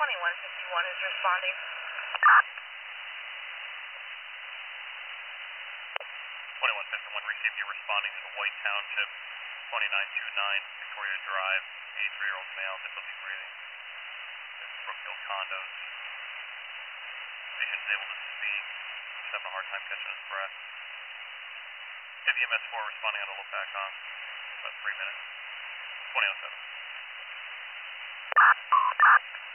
2151 is responding. 2151 received you responding to the White Township, 2929 Victoria Drive, 83-year-old male, difficulty breathing. It's Brookfield Condos. Patient is able to speak, just having a hard time catching his breath. If EMS 4 responding on a look back on, about 3 minutes. 2007.